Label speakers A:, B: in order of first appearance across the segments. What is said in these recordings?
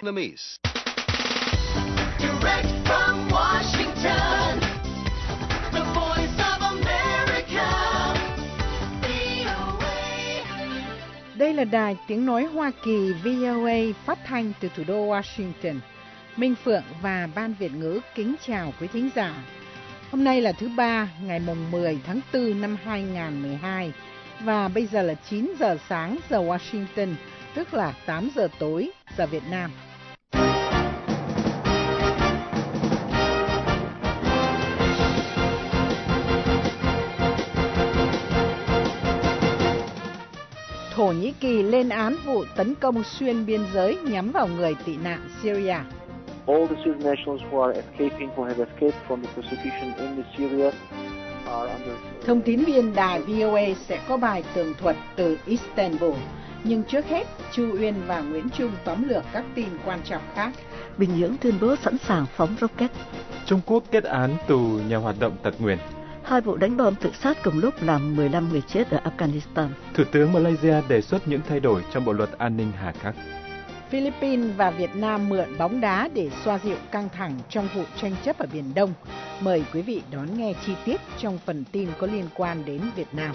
A: Vietnamese.
B: Direct from Washington, the voice of America, VOA.
C: Đây là đài tiếng nói Hoa Kỳ VOA phát thanh từ thủ đô Washington. Minh Phượng và Ban Việt ngữ kính chào quý thính giả. Hôm nay là thứ Ba, ngày mùng 10 tháng 4 năm 2012 và bây giờ là 9 giờ sáng giờ Washington, tức là 8 giờ tối giờ Việt Nam. Thổ Nhĩ Kỳ lên án vụ tấn công xuyên biên giới nhắm vào người tị nạn Syria.
D: All the Syrian nationals who are escaping, who have escaped from the persecution in Syria are under...
C: Thông tín viên đài VOA sẽ có bài tường thuật từ Istanbul. Nhưng trước hết, Chu Uyên và Nguyễn Trung tóm lược các tin quan trọng khác.
E: Bình Nhưỡng tuyên bố sẵn sàng phóng rocket.
F: Trung Quốc kết án tù nhà hoạt động tật nguyền.
E: 2 vụ đánh bom tự sát cùng lúc làm 15 người chết ở Afghanistan.
F: Thủ tướng Malaysia đề xuất những thay đổi trong bộ luật an ninh hà khắc.
C: Philippines và Việt Nam mượn bóng đá để xoa dịu căng thẳng trong vụ tranh chấp ở Biển Đông. Mời quý vị đón nghe chi tiết trong phần tin có liên quan đến Việt Nam.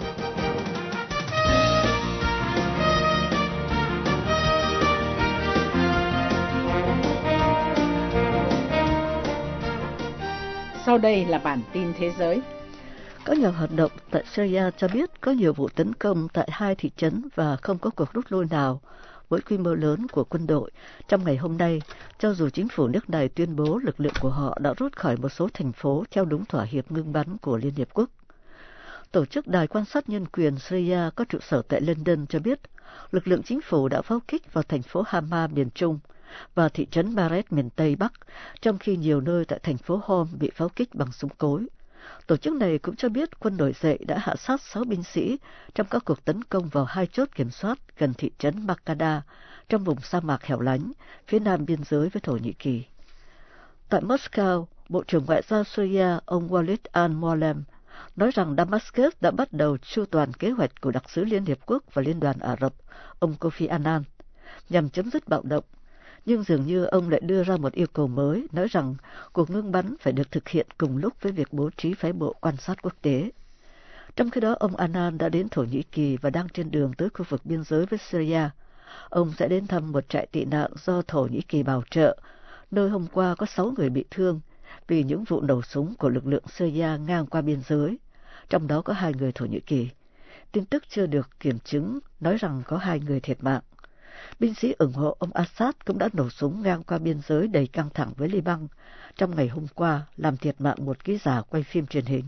C: Sau đây là bản tin thế giới.
E: Các nhà hoạt động tại Syria cho biết có nhiều vụ tấn công tại 2 thị trấn và không có cuộc rút lui nào với quy mô lớn của quân đội trong ngày hôm nay, cho dù chính phủ nước này tuyên bố lực lượng của họ đã rút khỏi một số thành phố theo đúng thỏa hiệp ngưng bắn của Liên Hiệp Quốc. Tổ chức Đài quan sát nhân quyền Syria có trụ sở tại London cho biết lực lượng chính phủ đã pháo kích vào thành phố Hama miền Trung và thị trấn Baret miền Tây Bắc, trong khi nhiều nơi tại thành phố Homs bị pháo kích bằng súng cối. Tổ chức này cũng cho biết quân nổi dậy đã hạ sát 6 binh sĩ trong các cuộc tấn công vào 2 chốt kiểm soát gần thị trấn Makada trong vùng sa mạc hẻo lánh phía nam biên giới với Thổ Nhĩ Kỳ. Tại Moscow, Bộ trưởng Ngoại giao Syria ông Walid al-Muallem nói rằng Damascus đã bắt đầu chu toàn kế hoạch của đặc sứ Liên Hiệp Quốc và Liên đoàn Ả Rập, ông Kofi Annan, nhằm chấm dứt bạo động. Nhưng dường như ông lại đưa ra một yêu cầu mới, nói rằng cuộc ngưng bắn phải được thực hiện cùng lúc với việc bố trí phái bộ quan sát quốc tế. Trong khi đó, ông Annan đã đến Thổ Nhĩ Kỳ và đang trên đường tới khu vực biên giới với Syria. Ông sẽ đến thăm một trại tị nạn do Thổ Nhĩ Kỳ bảo trợ, nơi hôm qua có 6 người bị thương vì những vụ nổ súng của lực lượng Syria ngang qua biên giới, trong đó có 2 người Thổ Nhĩ Kỳ. Tin tức chưa được kiểm chứng nói rằng có 2 người thiệt mạng. Binh sĩ ủng hộ ông Assad cũng đã nổ súng ngang qua biên giới đầy căng thẳng với Liban trong ngày hôm qua, làm thiệt mạng một ký giả quay phim truyền hình.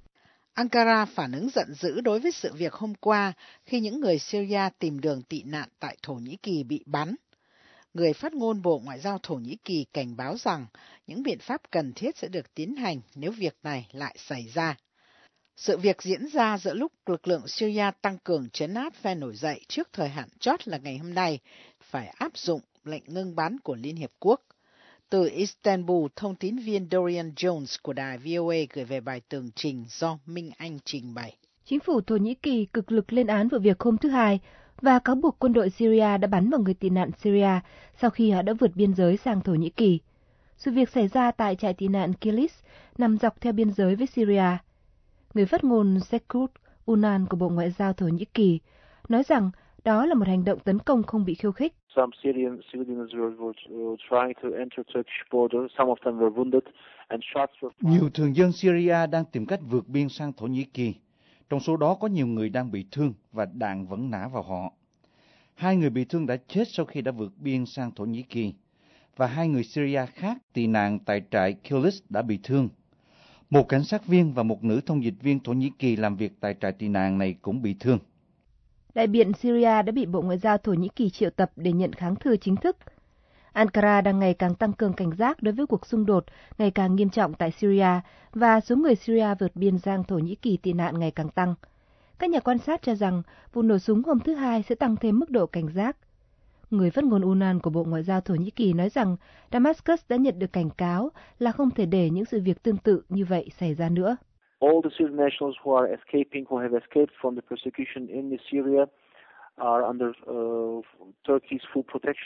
C: Ankara phản ứng giận dữ đối với sự việc hôm qua khi những người Syria tìm đường tị nạn tại Thổ Nhĩ Kỳ bị bắn. Người phát ngôn Bộ Ngoại giao Thổ Nhĩ Kỳ cảnh báo rằng những biện pháp cần thiết sẽ được tiến hành nếu việc này lại xảy ra. Sự việc diễn ra giữa lúc lực lượng Syria tăng cường trấn áp phe nổi dậy trước thời hạn chót là ngày hôm nay, phải áp dụng lệnh ngưng bắn của Liên Hiệp Quốc. Từ Istanbul, thông tín viên Dorian Jones của đài VOA gửi về bài tường trình do Minh Anh trình bày.
G: Chính phủ Thổ Nhĩ Kỳ cực lực lên án vụ việc hôm thứ Hai và cáo buộc quân đội Syria đã bắn vào người tị nạn Syria sau khi họ đã vượt biên giới sang Thổ Nhĩ Kỳ. Sự việc xảy ra tại trại tị nạn Kilis nằm dọc theo biên giới với Syria. Người phát ngôn Sekut Unan của Bộ Ngoại giao Thổ Nhĩ Kỳ nói rằng đó là một hành động tấn công không bị khiêu khích.
D: Some Syrian civilians were trying to enter Turkish border. Some of them were wounded and shots were fired.
H: Nhiều thường dân Syria đang tìm cách vượt biên sang Thổ Nhĩ Kỳ. Trong số đó có nhiều người đang bị thương và đạn vẫn nã vào họ. 2 người bị thương đã chết sau khi đã vượt biên sang Thổ Nhĩ Kỳ và 2 người Syria khác tị nạn tại trại Kilis đã bị thương. Một cảnh sát viên và một nữ thông dịch viên Thổ Nhĩ Kỳ làm việc tại trại tị nạn này cũng bị thương.
G: Đại biện Syria đã bị Bộ Ngoại giao Thổ Nhĩ Kỳ triệu tập để nhận kháng thư chính thức. Ankara đang ngày càng tăng cường cảnh giác đối với cuộc xung đột ngày càng nghiêm trọng tại Syria và số người Syria vượt biên sang Thổ Nhĩ Kỳ tị nạn ngày càng tăng. Các nhà quan sát cho rằng vụ nổ súng hôm thứ Hai sẽ tăng thêm mức độ cảnh giác. Người phát ngôn Unan của Bộ Ngoại giao Thổ Nhĩ Kỳ nói rằng Damascus đã nhận được cảnh cáo là không thể để những sự việc tương tự như vậy xảy ra nữa.
D: All the Syrian nationals who are escaping, who have escaped from the persecution in Syria are under Turkey's full protection.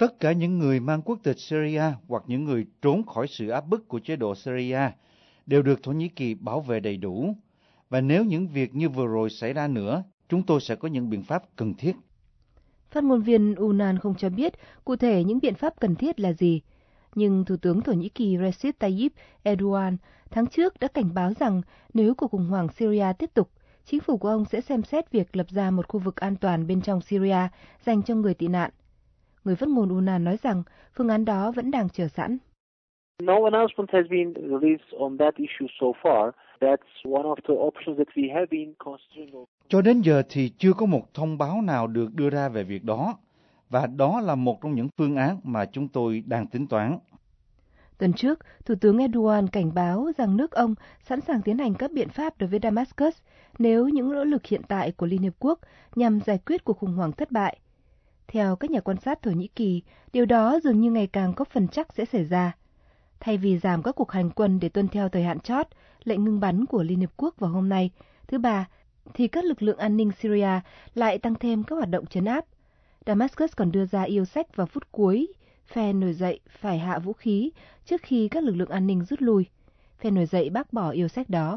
H: Tất cả những người mang quốc tịch Syria hoặc những người trốn khỏi sự áp bức của chế độ Syria đều được Thổ Nhĩ Kỳ bảo vệ đầy đủ. Và nếu những việc như vừa rồi xảy ra nữa, chúng tôi sẽ có những biện pháp cần thiết.
G: Phát ngôn viên UNAN không cho biết cụ thể những biện pháp cần thiết là gì. Nhưng Thủ tướng Thổ Nhĩ Kỳ Recep Tayyip Erdogan tháng trước đã cảnh báo rằng nếu cuộc khủng hoảng Syria tiếp tục, chính phủ của ông sẽ xem xét việc lập ra một khu vực an toàn bên trong Syria dành cho người tị nạn. Người phát ngôn UNAN nói rằng phương án đó vẫn đang chờ sẵn.
D: No announcement has been released on that issue so far. That's one of the options that we have been considering.
H: Cho đến giờ thì chưa có một thông báo nào được đưa ra về việc đó, và đó là một trong những phương án mà chúng tôi đang tính toán.
G: Tuần trước, Thủ tướng Erdogan cảnh báo rằng nước ông sẵn sàng tiến hành các biện pháp đối với Damascus nếu những nỗ lực hiện tại của Liên Hiệp Quốc nhằm giải quyết cuộc khủng hoảng thất bại. Theo các nhà quan sát Thổ Nhĩ Kỳ, điều đó dường như ngày càng có phần chắc sẽ xảy ra. Thay vì giảm các cuộc hành quân để tuân theo thời hạn chót, lệnh ngừng bắn của Liên Hiệp Quốc vào hôm nay, thứ Ba, thì các lực lượng an ninh Syria lại tăng thêm các hoạt động trấn áp. Damascus còn đưa ra yêu sách vào phút cuối, phe nổi dậy phải hạ vũ khí trước khi các lực lượng an ninh rút lui. Phe nổi dậy bác bỏ yêu sách đó.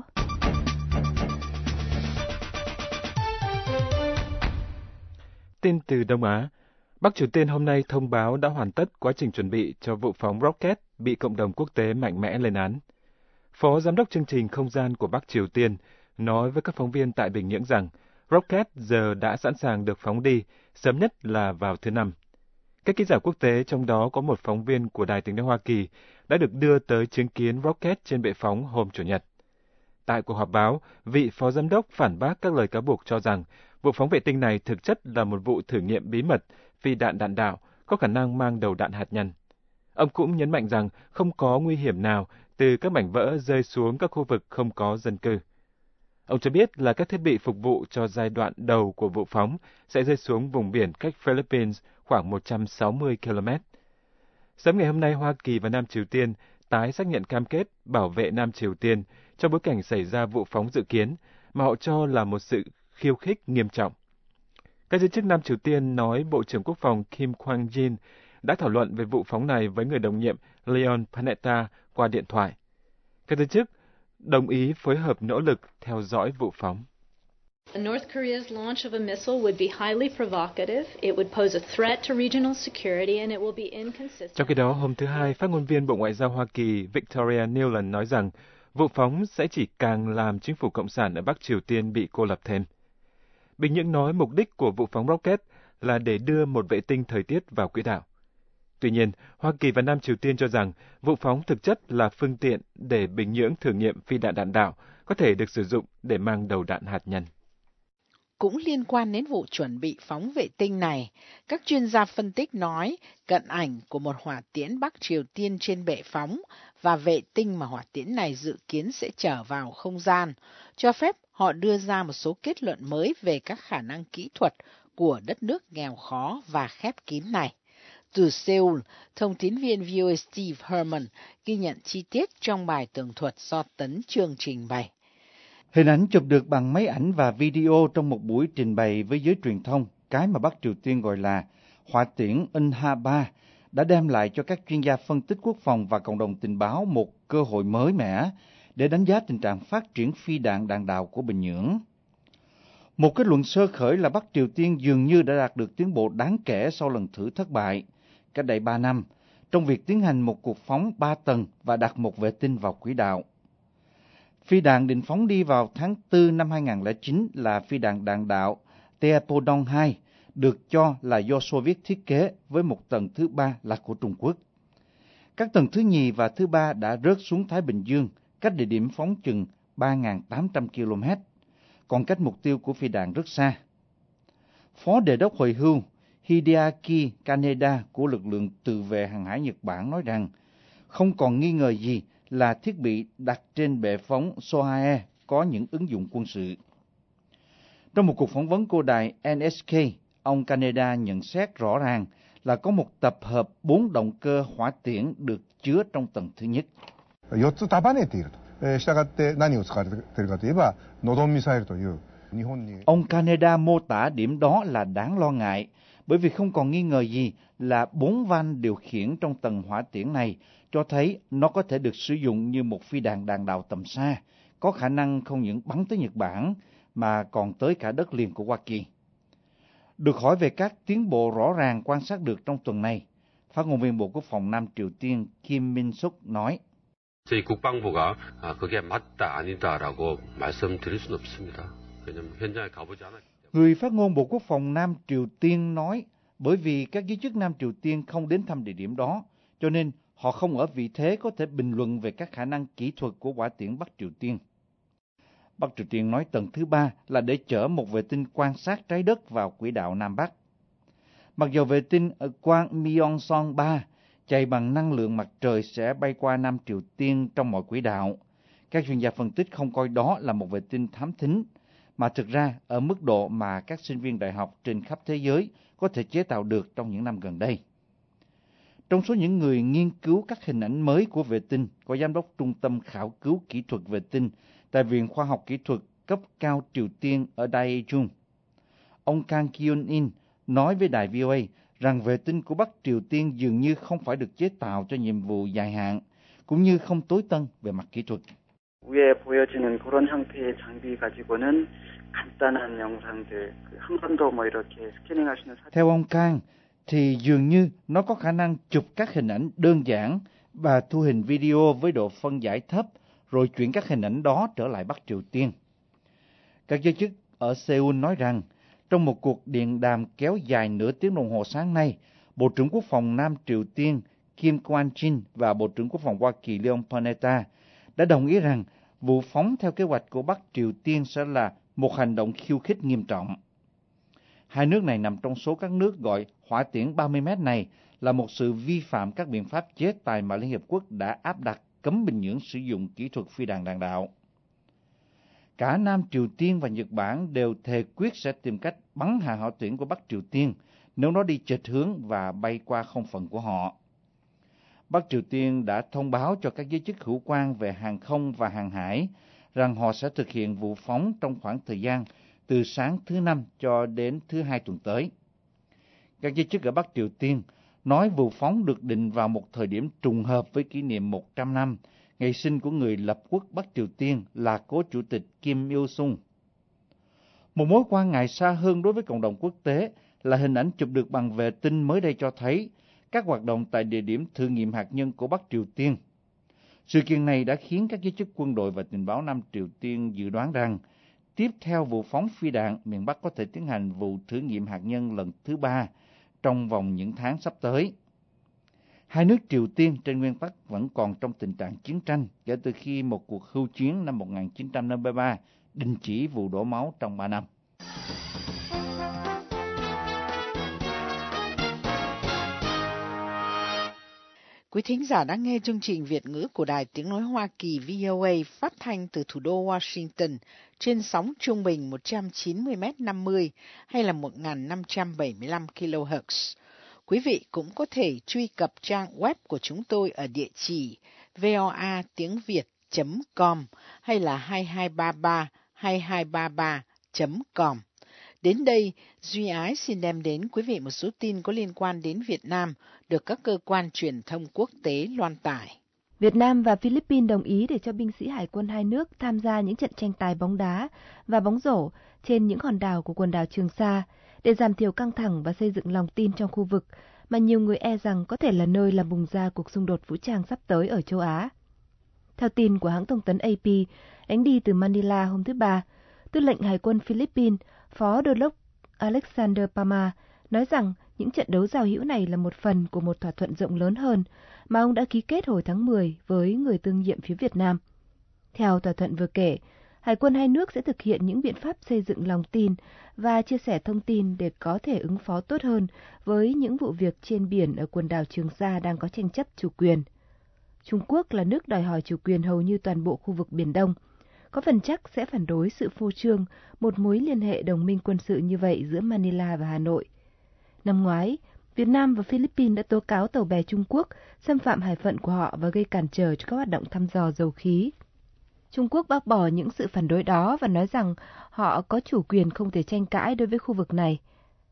F: Tin từ Đông Á. Bắc Triều Tiên hôm nay thông báo đã hoàn tất quá trình chuẩn bị cho vụ phóng rocket bị cộng đồng quốc tế mạnh mẽ lên án. Phó Giám đốc chương trình không gian của Bắc Triều Tiên nói với các phóng viên tại Bình Nhưỡng rằng rocket giờ đã sẵn sàng được phóng đi, sớm nhất là vào thứ Năm. Các ký giả quốc tế, trong đó có một phóng viên của Đài Tiếng nói Hoa Kỳ, đã được đưa tới chứng kiến rocket trên bệ phóng hôm Chủ nhật. Tại cuộc họp báo, vị phó giám đốc phản bác các lời cáo buộc cho rằng vụ phóng vệ tinh này thực chất là một vụ thử nghiệm bí mật phi đạn đạn đạo có khả năng mang đầu đạn hạt nhân. Ông cũng nhấn mạnh rằng không có nguy hiểm nào từ các mảnh vỡ rơi xuống các khu vực không có dân cư. Ông cho biết là các thiết bị phục vụ cho giai đoạn đầu của vụ phóng sẽ rơi xuống vùng biển cách Philippines khoảng 160 km. Sớm ngày hôm nay, Hoa Kỳ và Nam Triều Tiên tái xác nhận cam kết bảo vệ Nam Triều Tiên trong bối cảnh xảy ra vụ phóng dự kiến mà họ cho là một sự khiêu khích nghiêm trọng. Các giới chức Nam Triều Tiên nói Bộ trưởng Quốc phòng Kim Kwang-jin đã thảo luận về vụ phóng này với người đồng nhiệm Leon Panetta qua điện thoại. Các giới chức đồng ý phối hợp nỗ lực theo dõi vụ phóng.
A: North Korea's launch of a missile would be highly provocative. It would pose a threat to regional security and it will be inconsistent.
F: Trong khi đó, hôm thứ Hai, phát ngôn viên Bộ Ngoại giao Hoa Kỳ Victoria Nuland nói rằng vụ phóng sẽ chỉ càng làm chính phủ Cộng sản ở Bắc Triều Tiên bị cô lập thêm. Bình Nhưỡng nói mục đích của vụ phóng rocket là để đưa một vệ tinh thời tiết vào quỹ đạo. Tuy nhiên, Hoa Kỳ và Nam Triều Tiên cho rằng vụ phóng thực chất là phương tiện để Bình Nhưỡng thử nghiệm phi đạn đạn đạo có thể được sử dụng để mang đầu đạn hạt nhân.
C: Cũng liên quan đến vụ chuẩn bị phóng vệ tinh này, các chuyên gia phân tích nói cận ảnh của một hỏa tiễn Bắc Triều Tiên trên bệ phóng và vệ tinh mà hỏa tiễn này dự kiến sẽ chở vào không gian, cho phép họ đưa ra một số kết luận mới về các khả năng kỹ thuật của đất nước nghèo khó và khép kín này. Từ Seoul, thông tín viên VOA Steve Herman ghi nhận chi tiết trong bài tường thuật do Tấn Chương trình bày.
H: Hình ảnh chụp được bằng máy ảnh và video trong một buổi trình bày với giới truyền thông, cái mà Bắc Triều Tiên gọi là hỏa tiễn Unha-3, đã đem lại cho các chuyên gia phân tích quốc phòng và cộng đồng tình báo một cơ hội mới mẻ để đánh giá tình trạng phát triển phi đạn đạn đạo của Bình Nhưỡng. Một kết luận sơ khởi là Bắc Triều Tiên dường như đã đạt được tiến bộ đáng kể sau lần thử thất bại, cách đây 3 năm, trong việc tiến hành một cuộc phóng 3 tầng và đặt một vệ tinh vào quỹ đạo. Phi đạn định phóng đi vào tháng 4 năm 2009 là phi đạn đạn đạo Teapodon-2, được cho là do Xô Viết thiết kế với một tầng thứ 3 là của Trung Quốc. Các tầng thứ nhì và thứ 3 đã rớt xuống Thái Bình Dương, cách địa điểm phóng chừng 3.800 km, còn cách mục tiêu của phi đạn rất xa. Phó Đề đốc hồi hưu Hideaki Kaneda của lực lượng tự vệ hàng hải Nhật Bản nói rằng không còn nghi ngờ gì là thiết bị đặt trên bệ phóng Sohae có những ứng dụng quân sự. Trong một cuộc phỏng vấn của đài NHK, ông Kaneda nhận xét rõ ràng là có một tập hợp 4 động cơ hỏa tiễn được chứa trong tầng thứ nhất. Ông Kaneda mô tả điểm đó là đáng lo ngại, bởi vì không còn nghi ngờ gì là 4 van điều khiển trong tầng hỏa tiễn này cho thấy nó có thể được sử dụng như một phi đạn đạn đạo tầm xa, có khả năng không những bắn tới Nhật Bản mà còn tới cả đất liền của Hoa Kỳ. Được hỏi về các tiến bộ rõ ràng quan sát được trong tuần này, phát ngôn viên Bộ Quốc phòng Nam Triều Tiên Kim Min-suk nói:
I: 저희 국방부가 그게 맞다 아니다라고 말씀드릴 수는 없습니다. 왜냐하면 현장에 가보지 않았기 때문에.
H: Người phát ngôn Bộ Quốc phòng Nam Triều Tiên nói, bởi vì các giới chức Nam Triều Tiên không đến thăm địa điểm đó, cho nên họ không ở vị thế có thể bình luận về các khả năng kỹ thuật của hỏa tiễn Bắc Triều Tiên. Bắc Triều Tiên nói tầng thứ 3 là để chở một vệ tinh quan sát trái đất vào quỹ đạo Nam Bắc. Mặc dù vệ tinh Kwangmyong-song 3 chạy bằng năng lượng mặt trời sẽ bay qua Nam Triều Tiên trong mọi quỹ đạo, các chuyên gia phân tích không coi đó là một vệ tinh thám thính, mà thực ra ở mức độ mà các sinh viên đại học trên khắp thế giới có thể chế tạo được trong những năm gần đây. Trong số những người nghiên cứu các hình ảnh mới của vệ tinh có giám đốc Trung tâm Khảo cứu Kỹ thuật Vệ tinh tại Viện Khoa học Kỹ thuật cấp cao Triều Tiên ở Daejeon. Ông Kang Kyun-in nói với đài VOA rằng vệ tinh của Bắc Triều Tiên dường như không phải được chế tạo cho nhiệm vụ dài hạn, cũng như không tối tân về mặt kỹ thuật.
J: 위에 보여지는 그런 형태의 장비 가지고는 간단한 영상들, 한번도 뭐 이렇게 스캐닝할 수 있는 사진.
H: Theo ông Kang, thì dường như nó có khả năng chụp các hình ảnh đơn giản và thu hình video với độ phân giải thấp, rồi chuyển các hình ảnh đó trở lại Bắc Triều Tiên. Các giới chức ở Seoul nói rằng, trong một cuộc điện đàm kéo dài nửa tiếng đồng hồ sáng nay, Bộ trưởng Quốc phòng Nam Triều Tiên Kim Kwang-jin và Bộ trưởng Quốc phòng Hoa Kỳ Leon Panetta đã đồng ý rằng vụ phóng theo kế hoạch của Bắc Triều Tiên sẽ là một hành động khiêu khích nghiêm trọng. Hai nước này nằm trong số các nước gọi hỏa tiễn 30 mét này là một sự vi phạm các biện pháp chế tài mà Liên Hiệp Quốc đã áp đặt cấm Bình Nhưỡng sử dụng kỹ thuật phi đạn đạn đạo. Cả Nam Triều Tiên và Nhật Bản đều thề quyết sẽ tìm cách bắn hạ hỏa tiễn của Bắc Triều Tiên nếu nó đi chệch hướng và bay qua không phận của họ. Bắc Triều Tiên đã thông báo cho các giới chức hữu quan về hàng không và hàng hải rằng họ sẽ thực hiện vụ phóng trong khoảng thời gian từ sáng thứ Năm cho đến thứ Hai tuần tới. Các giới chức ở Bắc Triều Tiên nói vụ phóng được định vào một thời điểm trùng hợp với kỷ niệm 100 năm ngày sinh của người lập quốc Bắc Triều Tiên là cố chủ tịch Kim Il-sung. Một mối quan ngại xa hơn đối với cộng đồng quốc tế là hình ảnh chụp được bằng vệ tinh mới đây cho thấy các hoạt động tại địa điểm thử nghiệm hạt nhân của Bắc Triều Tiên. Sự kiện này đã khiến các giới chức quân đội và tình báo Nam Triều Tiên dự đoán rằng tiếp theo vụ phóng phi đạn, miền Bắc có thể tiến hành vụ thử nghiệm hạt nhân lần thứ 3 trong vòng những tháng sắp tới. Hai nước Triều Tiên trên nguyên tắc vẫn còn trong tình trạng chiến tranh kể từ khi một cuộc hưu chiến năm 1953 đình chỉ vụ đổ máu trong 3 năm.
C: Quý thính giả đang nghe chương trình Việt ngữ của Đài Tiếng Nói Hoa Kỳ VOA phát thanh từ thủ đô Washington trên sóng trung bình 190m50 hay là 1575 kHz. Quý vị cũng có thể truy cập trang web của chúng tôi ở địa chỉ voatiengviet.com hay là 2233-2233.com. Đến đây, Duy Ái xin đem đến quý vị một số tin có liên quan đến Việt Nam được các cơ quan truyền thông quốc tế loan tải.
G: Việt Nam và Philippines đồng ý để cho binh sĩ hải quân hai nước tham gia những trận tranh tài bóng đá và bóng rổ trên những hòn đảo của quần đảo Trường Sa để giảm thiểu căng thẳng và xây dựng lòng tin trong khu vực mà nhiều người e rằng có thể là nơi làm bùng ra cuộc xung đột vũ trang sắp tới ở châu Á. Theo tin của hãng thông tấn AP, đánh đi từ Manila hôm thứ Ba, Tư lệnh Hải quân Philippines, Phó Đô đốc Alexander Pama, nói rằng những trận đấu giao hữu này là một phần của một thỏa thuận rộng lớn hơn mà ông đã ký kết hồi tháng 10 với người tương nhiệm phía Việt Nam. Theo thỏa thuận vừa kể, Hải quân hai nước sẽ thực hiện những biện pháp xây dựng lòng tin và chia sẻ thông tin để có thể ứng phó tốt hơn với những vụ việc trên biển ở quần đảo Trường Sa đang có tranh chấp chủ quyền. Trung Quốc là nước đòi hỏi chủ quyền hầu như toàn bộ khu vực Biển Đông, có phần chắc sẽ phản đối sự phô trương một mối liên hệ đồng minh quân sự như vậy giữa Manila và Hà Nội. Năm ngoái, Việt Nam và Philippines đã tố cáo tàu bè Trung Quốc xâm phạm hải phận của họ và gây cản trở cho các hoạt động thăm dò dầu khí. Trung Quốc bác bỏ những sự phản đối đó và nói rằng họ có chủ quyền không thể tranh cãi đối với khu vực này.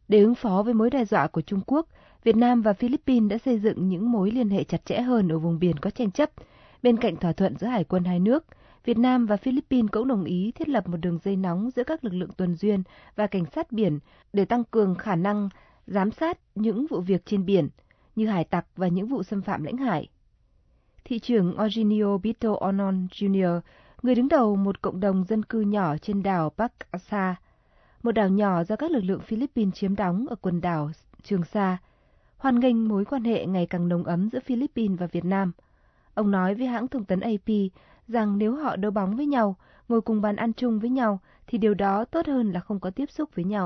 G: Để ứng phó với mối đe dọa của Trung Quốc, Việt Nam và Philippines đã xây dựng những mối liên hệ chặt chẽ hơn ở vùng biển có tranh chấp. Bên cạnh thỏa thuận giữa hải quân hai nước, Việt Nam và Philippines cũng đồng ý thiết lập một đường dây nóng giữa các lực lượng tuần duyên và cảnh sát biển để tăng cường khả năng giám sát những vụ việc trên biển, như hải tặc và những vụ xâm phạm lãnh hải. Thị trưởng Eugenio Bito Onon Jr., người đứng đầu một cộng đồng dân cư nhỏ trên đảo Pag-asa, một đảo nhỏ do các lực lượng Philippines chiếm đóng ở quần đảo Trường Sa, hoan nghênh mối quan hệ ngày càng nồng ấm giữa Philippines và Việt Nam. Ông nói với hãng thông tấn AP rằng nếu họ đấu bóng với nhau, ngồi cùng bàn ăn chung với nhau, thì điều đó tốt hơn là không có tiếp xúc với nhau.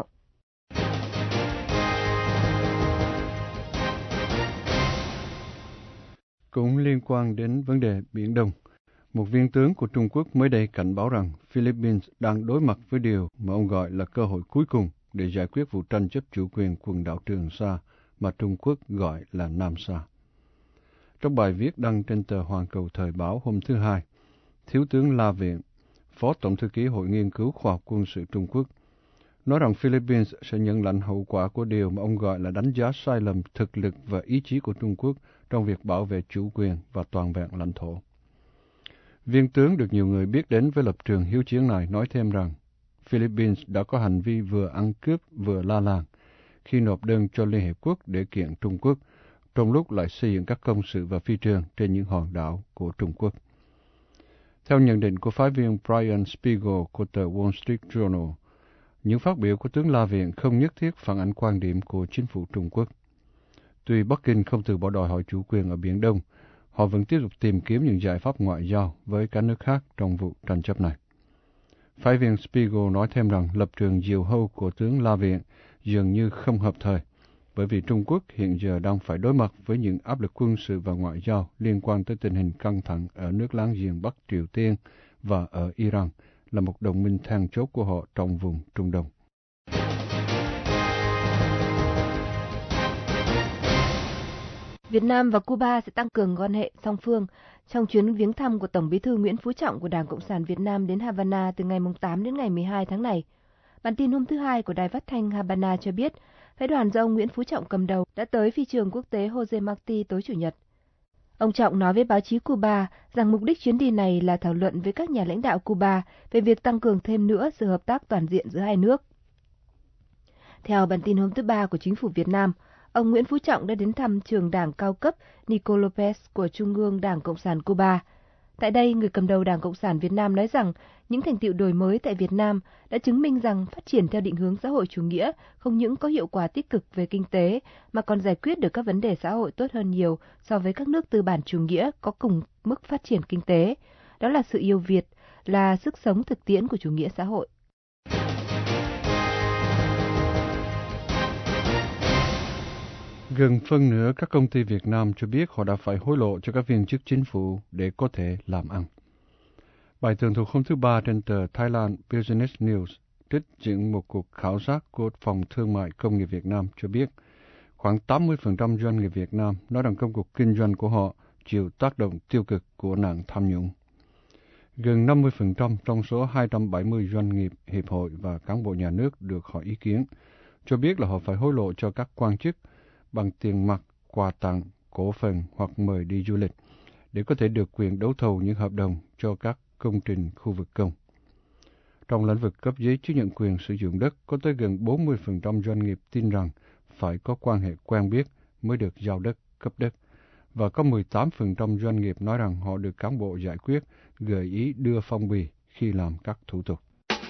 K: Cũng liên quan đến vấn đề Biển Đông, một viên tướng của Trung Quốc mới đây cảnh báo rằng Philippines đang đối mặt với điều mà ông gọi là cơ hội cuối cùng để giải quyết vụ tranh chấp chủ quyền quần đảo Trường Sa mà Trung Quốc gọi là Nam Sa. Trong bài viết đăng trên tờ Hoàn Cầu Thời báo hôm thứ Hai, Thiếu tướng La Viện, Phó Tổng thư ký Hội Nghiên cứu Khoa học Quân sự Trung Quốc, nói rằng Philippines sẽ nhận lãnh hậu quả của điều mà ông gọi là đánh giá sai lầm thực lực và ý chí của Trung Quốc trong việc bảo vệ chủ quyền và toàn vẹn lãnh thổ. Viên tướng được nhiều người biết đến với lập trường hiếu chiến này nói thêm rằng Philippines đã có hành vi vừa ăn cướp vừa la làng khi nộp đơn cho Liên Hiệp Quốc để kiện Trung Quốc, trong lúc lại xây dựng các công sự và phi trường trên những hòn đảo của Trung Quốc. Theo nhận định của phái viên Brian Spiegel của tờ Wall Street Journal, những phát biểu của tướng La Viện không nhất thiết phản ánh quan điểm của chính phủ Trung Quốc. Tuy Bắc Kinh không từ bỏ đòi hỏi chủ quyền ở Biển Đông, họ vẫn tiếp tục tìm kiếm những giải pháp ngoại giao với các nước khác trong vụ tranh chấp này. Phái viên Spiegel nói thêm rằng lập trường diều hâu của tướng La Viện dường như không hợp thời, bởi vì Trung Quốc hiện giờ đang phải đối mặt với những áp lực quân sự và ngoại giao liên quan tới tình hình căng thẳng ở nước láng giềng Bắc Triều Tiên và ở Iran, là một đồng minh then chốt của họ trong vùng Trung Đông.
G: Việt Nam và Cuba sẽ tăng cường quan hệ song phương trong chuyến viếng thăm của Tổng bí thư Nguyễn Phú Trọng của Đảng Cộng sản Việt Nam đến Havana từ ngày 8 đến ngày 12 tháng này. Bản tin hôm thứ Hai của Đài Phát thanh Havana cho biết, phái đoàn do ông Nguyễn Phú Trọng cầm đầu đã tới phi trường quốc tế Jose Marti tối Chủ nhật. Ông Trọng nói với báo chí Cuba rằng mục đích chuyến đi này là thảo luận với các nhà lãnh đạo Cuba về việc tăng cường thêm nữa sự hợp tác toàn diện giữa hai nước. Theo bản tin hôm thứ Ba của chính phủ Việt Nam, ông Nguyễn Phú Trọng đã đến thăm trường đảng cao cấp Nico Lopez của Trung ương Đảng Cộng sản Cuba. Tại đây, người cầm đầu Đảng Cộng sản Việt Nam nói rằng những thành tựu đổi mới tại Việt Nam đã chứng minh rằng phát triển theo định hướng xã hội chủ nghĩa không những có hiệu quả tích cực về kinh tế mà còn giải quyết được các vấn đề xã hội tốt hơn nhiều so với các nước tư bản chủ nghĩa có cùng mức phát triển kinh tế. Đó là sự yêu Việt, là sức sống thực tiễn của chủ nghĩa xã hội.
K: Gần phân nửa các công ty Việt Nam cho biết họ đã phải hối lộ cho các viên chức chính phủ để có thể làm ăn. Bài tường thuật hôm thứ Ba trên tờ Thailand Business News trích dẫn một cuộc khảo sát của Phòng Thương mại Công nghiệp Việt Nam cho biết khoảng 80% doanh nghiệp Việt Nam nói rằng công cuộc kinh doanh của họ chịu tác động tiêu cực của nạn tham nhũng. Gần 50% trong số 270 doanh nghiệp, hiệp hội và cán bộ nhà nước được hỏi ý kiến cho biết là họ phải hối lộ cho các quan chức bằng tiền mặt, quà tặng, cổ phần hoặc mời đi du lịch để có thể được quyền đấu thầu những hợp đồng cho các công trình khu vực công. Trong lĩnh vực cấp giấy chứng nhận quyền sử dụng đất, có tới gần 40% doanh nghiệp tin rằng phải có quan hệ quen biết mới được giao đất, cấp đất, và có 18% doanh nghiệp nói rằng họ được cán bộ giải quyết gợi ý đưa phong bì khi làm các thủ tục.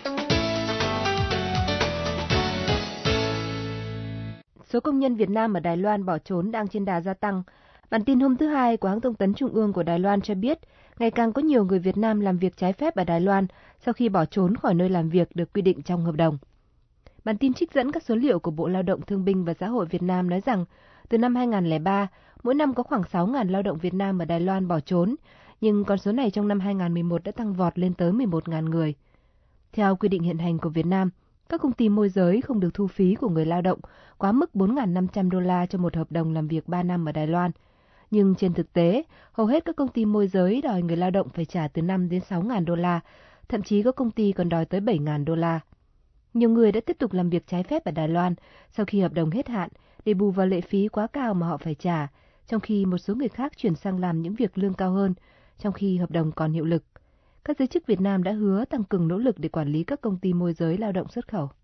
G: Số công nhân Việt Nam ở Đài Loan bỏ trốn đang trên đà gia tăng. Bản tin hôm thứ Hai của hãng thông tấn Trung ương của Đài Loan cho biết, ngày càng có nhiều người Việt Nam làm việc trái phép ở Đài Loan sau khi bỏ trốn khỏi nơi làm việc được quy định trong hợp đồng. Bản tin trích dẫn các số liệu của Bộ Lao động Thương binh và Xã hội Việt Nam nói rằng, từ năm 2003, mỗi năm có khoảng 6.000 lao động Việt Nam ở Đài Loan bỏ trốn, nhưng con số này trong năm 2011 đã tăng vọt lên tới 11.000 người. Theo quy định hiện hành của Việt Nam, các công ty môi giới không được thu phí của người lao động quá mức 4.500 đô la cho một hợp đồng làm việc 3 năm ở Đài Loan. Nhưng trên thực tế, hầu hết các công ty môi giới đòi người lao động phải trả từ 5 đến 6.000 đô la, thậm chí có công ty còn đòi tới 7.000 đô la. Nhiều người đã tiếp tục làm việc trái phép ở Đài Loan sau khi hợp đồng hết hạn để bù vào lệ phí quá cao mà họ phải trả, trong khi một số người khác chuyển sang làm những việc lương cao hơn, trong khi hợp đồng còn hiệu lực. Các giới chức Việt Nam đã hứa tăng cường nỗ lực để quản lý các công ty môi giới lao động xuất khẩu.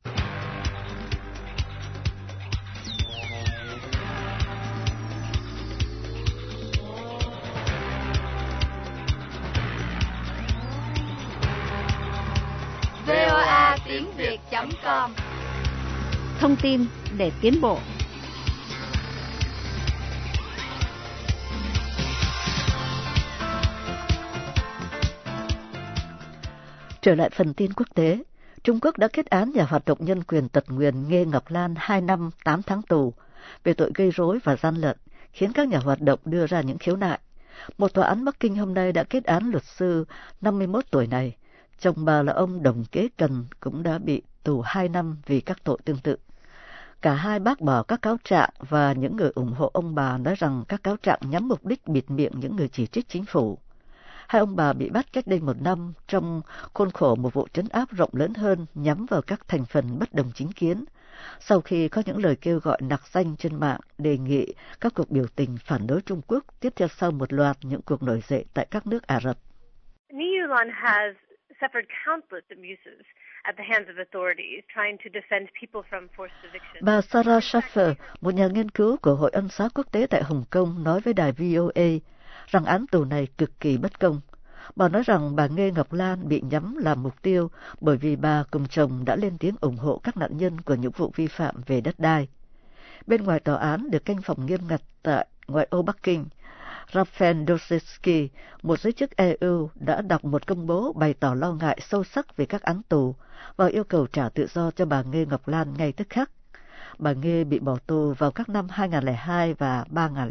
B: VOA tiếng Việt.com
E: Thông tin để tiến bộ. Trở lại phần tin quốc tế, Trung Quốc đã kết án nhà hoạt động nhân quyền tật nguyền Nghê Ngọc Lan 2 năm 8 tháng tù về tội gây rối và gian lận, khiến các nhà hoạt động đưa ra những khiếu nại. Một tòa án Bắc Kinh hôm nay đã kết án luật sư 51 tuổi này. Chồng bà là ông Đồng Kế Cần cũng đã bị tù 2 năm vì các tội tương tự. Cả hai bác bỏ các cáo trạng và những người ủng hộ ông bà nói rằng các cáo trạng nhắm mục đích bịt miệng những người chỉ trích chính phủ. Hai ông bà bị bắt cách đây 1 năm trong khuôn khổ một vụ trấn áp rộng lớn hơn nhắm vào các thành phần bất đồng chính kiến, sau khi có những lời kêu gọi nặc danh trên mạng đề nghị các cuộc biểu tình phản đối Trung Quốc tiếp theo sau một loạt những cuộc nổi dậy tại các nước Ả Rập.
L: Niyulan has suffered countless abuses at the hands of authorities trying to defend people from forced eviction.
E: Bà Sarah Schaffer, một nhà nghiên cứu của Hội Ân xá Quốc tế tại Hồng Kông, nói với đài VOA rằng án tù này cực kỳ bất công. Bà nói rằng bà Nghê Ngọc Lan bị nhắm làm mục tiêu bởi vì bà cùng chồng đã lên tiếng ủng hộ các nạn nhân của những vụ vi phạm về đất đai. Bên ngoài tòa án được canh phòng nghiêm ngặt tại ngoại ô Bắc Kinh, Rafael Dosetsky, một giới chức EU, đã đọc một công bố bày tỏ lo ngại sâu sắc về các án tù và yêu cầu trả tự do cho bà Nghê Ngọc Lan ngay tức khắc. Bà Nghê bị bỏ tù vào các năm 2002 và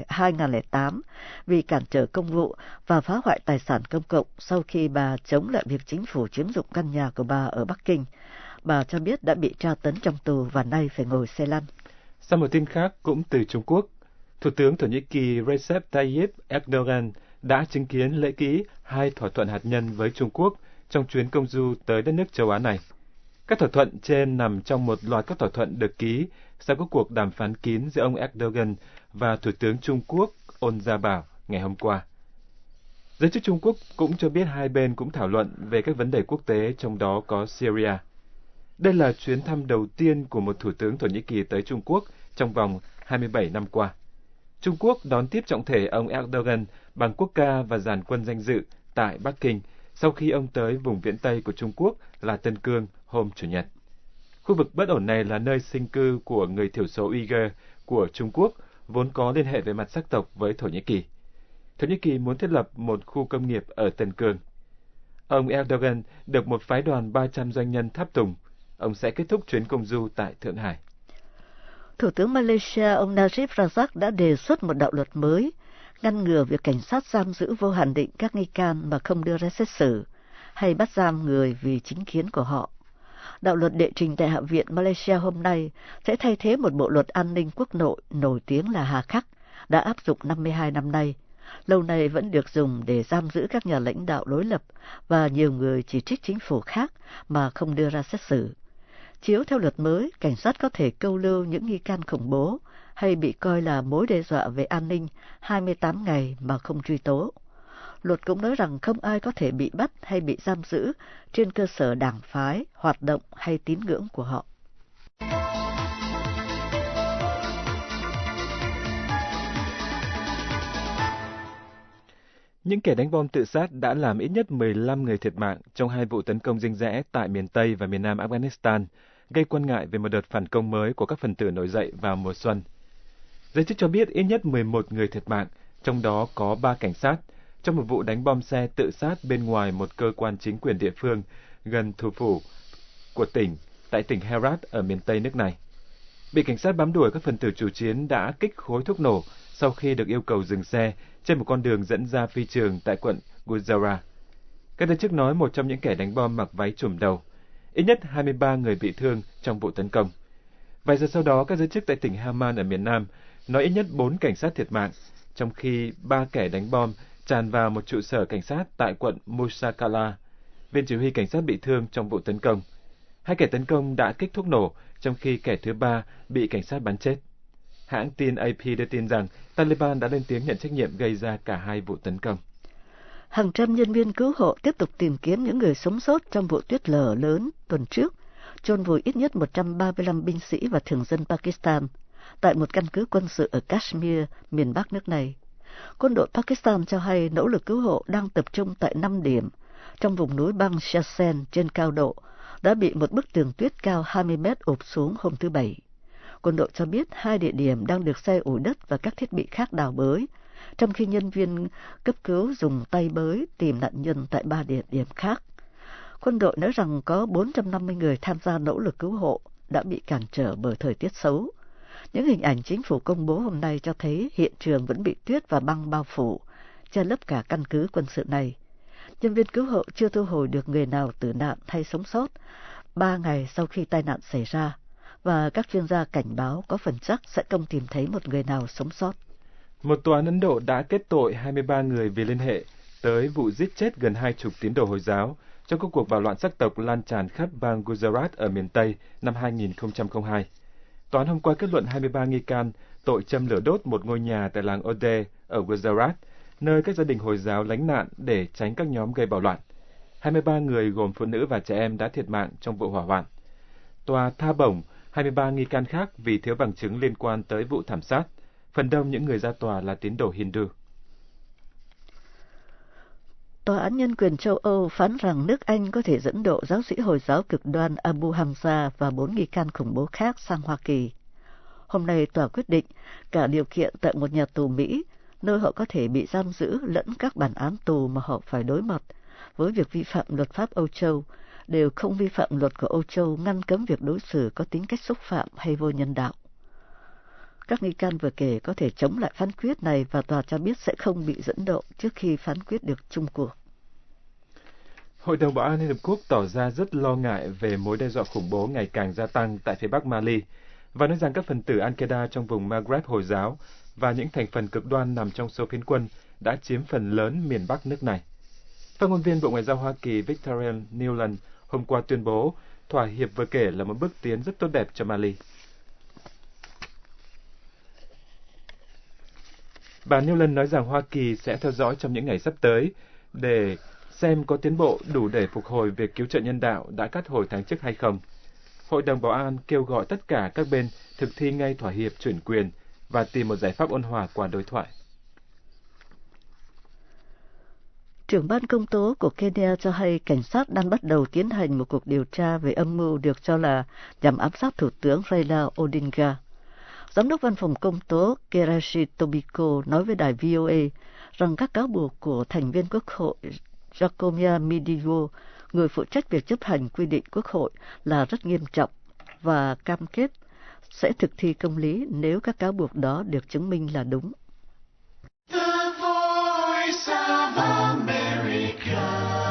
E: 2008 vì cản trở công vụ và phá hoại tài sản công cộng sau khi bà chống lại việc chính phủ chiếm dụng căn nhà của bà ở Bắc Kinh. Bà cho biết đã bị tra tấn trong tù và nay phải ngồi xe lăn.
F: Sau một tin khác cũng từ Trung Quốc, Thủ tướng Thổ Nhĩ Kỳ Recep Tayyip Erdogan đã chứng kiến lễ ký 2 thỏa thuận hạt nhân với Trung Quốc trong chuyến công du tới đất nước châu Á này. Các thỏa thuận trên nằm trong một loạt các thỏa thuận được ký sau các cuộc đàm phán kín giữa ông Erdogan và Thủ tướng Trung Quốc Ôn Gia Bảo ngày hôm qua. Giới chức Trung Quốc cũng cho biết hai bên cũng thảo luận về các vấn đề quốc tế, trong đó có Syria. Đây là chuyến thăm đầu tiên của một thủ tướng Thổ Nhĩ Kỳ tới Trung Quốc trong vòng 27 năm qua. Trung Quốc đón tiếp trọng thể ông Erdogan bằng quốc ca và dàn quân danh dự tại Bắc Kinh sau khi ông tới vùng viễn Tây của Trung Quốc là Tân Cương hôm Chủ nhật. Khu vực bất ổn này là nơi sinh cư của người thiểu số Uyghur của Trung Quốc, vốn có liên hệ về mặt sắc tộc với Thổ Nhĩ Kỳ. Thổ Nhĩ Kỳ muốn thiết lập một khu công nghiệp ở Tân Cương. Ông Erdogan được một phái đoàn 300 doanh nhân tháp tùng. Ông sẽ kết thúc chuyến công du tại Thượng Hải.
E: Thủ tướng Malaysia ông Najib Razak đã đề xuất một đạo luật mới, ngăn ngừa việc cảnh sát giam giữ vô hạn định các nghi can mà không đưa ra xét xử, hay bắt giam người vì chính kiến của họ. Đạo luật đệ trình tại Hạ viện Malaysia hôm nay sẽ thay thế một bộ luật an ninh quốc nội nổi tiếng là Hà Khắc, đã áp dụng 52 năm nay. Lâu nay vẫn được dùng để giam giữ các nhà lãnh đạo đối lập và nhiều người chỉ trích chính phủ khác mà không đưa ra xét xử. Chiếu theo luật mới, cảnh sát có thể câu lưu những nghi can khủng bố hay bị coi là mối đe dọa về an ninh 28 ngày mà không truy tố. Luật cũng nói rằng không ai có thể bị bắt hay bị giam giữ trên cơ sở đảng phái, hoạt động hay tín ngưỡng của họ.
F: Những kẻ đánh bom tự sát đã làm ít nhất 15 người thiệt mạng trong 2 vụ tấn công rinh rẽ tại miền Tây và miền Nam Afghanistan, gây quan ngại về một đợt phản công mới của các phần tử nổi dậy vào mùa xuân. Giới chức cho biết ít nhất 11 người thiệt mạng, trong đó có 3 cảnh sát, trong một vụ đánh bom xe tự sát bên ngoài một cơ quan chính quyền địa phương gần thủ phủ của tỉnh, tại tỉnh Herat ở miền Tây nước này. Bị cảnh sát bám đuổi, các phần tử chủ chiến đã kích khối thuốc nổ sau khi được yêu cầu dừng xe trên một con đường dẫn ra phi trường tại quận Gujara. Các giới chức nói một trong những kẻ đánh bom mặc váy trùm đầu. Ít nhất 23 người bị thương trong vụ tấn công. Vài giờ sau đó, các giới chức tại tỉnh Haman ở miền Nam nói ít nhất 4 cảnh sát thiệt mạng, trong khi 3 kẻ đánh bom tràn vào một trụ sở cảnh sát tại quận Musakala. Viên chỉ huy cảnh sát bị thương trong vụ tấn công. Hai kẻ tấn công đã kích thuốc nổ, trong khi kẻ thứ ba bị cảnh sát bắn chết. Hãng tin AP đưa tin rằng Taliban đã lên tiếng nhận trách nhiệm gây ra cả hai vụ tấn công.
E: Hàng trăm nhân viên cứu hộ tiếp tục tìm kiếm những người sống sót trong vụ tuyết lở lớn tuần trước, chôn vùi ít nhất 135 binh sĩ và thường dân Pakistan tại một căn cứ quân sự ở Kashmir, miền Bắc nước này. Quân đội Pakistan cho hay nỗ lực cứu hộ đang tập trung tại 5 điểm trong vùng núi băng Shashen trên cao độ đã bị một bức tường tuyết cao 20 mét ụp xuống hôm thứ Bảy. Quân đội cho biết 2 địa điểm đang được xe ủi đất và các thiết bị khác đào bới, trong khi nhân viên cấp cứu dùng tay bới tìm nạn nhân tại 3 địa điểm khác. Quân đội nói rằng có 450 người tham gia nỗ lực cứu hộ đã bị cản trở bởi thời tiết xấu. Những hình ảnh chính phủ công bố hôm nay cho thấy hiện trường vẫn bị tuyết và băng bao phủ, che lấp cả căn cứ quân sự này. Nhân viên cứu hộ chưa thu hồi được người nào tử nạn hay sống sót 3 ngày sau khi tai nạn xảy ra, và các chuyên gia cảnh báo có phần chắc sẽ không tìm thấy một người nào sống sót.
F: Một tòa án Ấn Độ đã kết tội 23 người vì liên hệ tới vụ giết chết gần 20 tín đồ Hồi giáo trong các cuộc bạo loạn sắc tộc lan tràn khắp bang Gujarat ở miền Tây năm 2002. Tòa án hôm qua kết luận 23 nghi can tội châm lửa đốt một ngôi nhà tại làng Ode ở Gujarat, nơi các gia đình Hồi giáo lánh nạn để tránh các nhóm gây bạo loạn. 23 người gồm phụ nữ và trẻ em đã thiệt mạng trong vụ hỏa hoạn. Tòa tha bổng 23 nghi can khác vì thiếu bằng chứng liên quan tới vụ thảm sát. Phần đông những người ra tòa là tín đồ Hindu.
E: Tòa án Nhân quyền châu Âu phán rằng nước Anh có thể dẫn độ giáo sĩ Hồi giáo cực đoan Abu Hamza và 4 nghi can khủng bố khác sang Hoa Kỳ. Hôm nay, tòa quyết định cả điều kiện tại một nhà tù Mỹ, nơi họ có thể bị giam giữ, lẫn các bản án tù mà họ phải đối mặt với việc vi phạm luật pháp Âu Châu, đều không vi phạm luật của Âu Châu ngăn cấm việc đối xử có tính cách xúc phạm hay vô nhân đạo. Các nghi can vừa kể có thể chống lại phán quyết này và tòa cho biết sẽ không bị dẫn độ trước khi phán quyết được chung cuộc.
F: Hội đồng Bảo an Liên Hợp Quốc tỏ ra rất lo ngại về mối đe dọa khủng bố ngày càng gia tăng tại phía bắc Mali và nói rằng các phần tử Al-Qaeda trong vùng Maghreb Hồi giáo và những thành phần cực đoan nằm trong số phiến quân đã chiếm phần lớn miền bắc nước này. Phát ngôn viên Bộ Ngoại giao Hoa Kỳ Victoria Nuland hôm qua tuyên bố thỏa hiệp vừa kể là một bước tiến rất tốt đẹp cho Mali. Bà Nuland nói rằng Hoa Kỳ sẽ theo dõi trong những ngày sắp tới để xem có tiến bộ đủ để phục hồi việc cứu trợ nhân đạo đã cắt hồi tháng trước hay không. Hội đồng Bảo an kêu gọi tất cả các bên thực thi ngay thỏa hiệp chuyển quyền và tìm một giải pháp ôn hòa qua đối thoại.
E: Trưởng ban công tố của Kenya cho hay cảnh sát đang bắt đầu tiến hành một cuộc điều tra về âm mưu được cho là nhằm ám sát Thủ tướng Raila Odinga. Giám đốc văn phòng công tố Kerachi Tobiko nói với đài VOA rằng các cáo buộc của thành viên Quốc hội Giacomo Midio, người phụ trách việc chấp hành quy định Quốc hội, là rất nghiêm trọng và cam kết sẽ thực thi công lý nếu các cáo buộc đó được chứng minh là đúng.
B: The Voice of America.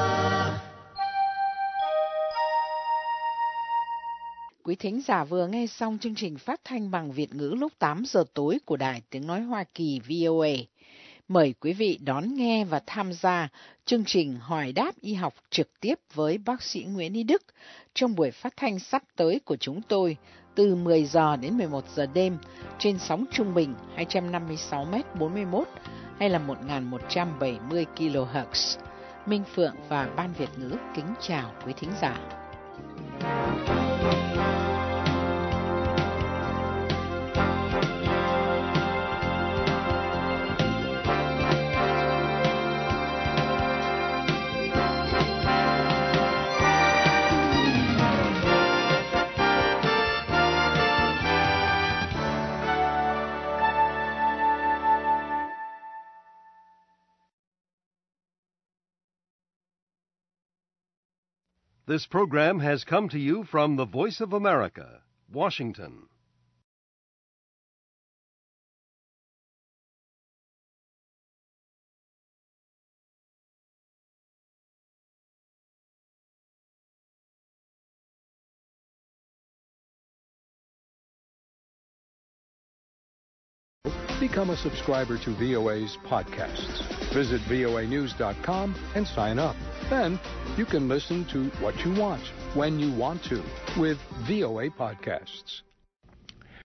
C: Quý thính giả vừa nghe xong chương trình phát thanh bằng Việt ngữ lúc 8 giờ tối của Đài Tiếng Nói Hoa Kỳ VOA. Mời quý vị đón nghe và tham gia chương trình hỏi đáp y học trực tiếp với bác sĩ Nguyễn Ý Đức trong buổi phát thanh sắp tới của chúng tôi từ 10 giờ đến 11 giờ đêm trên sóng trung bình 256 m41 hay là 1170 kHz. Minh Phượng và Ban Việt ngữ kính chào quý thính giả.
M: This program has come to you from the Voice of America, Washington.
N: Become a subscriber to VOA's podcasts. Visit voanews.com and sign up. Then you can listen to what you want, when you want to, with VOA Podcasts.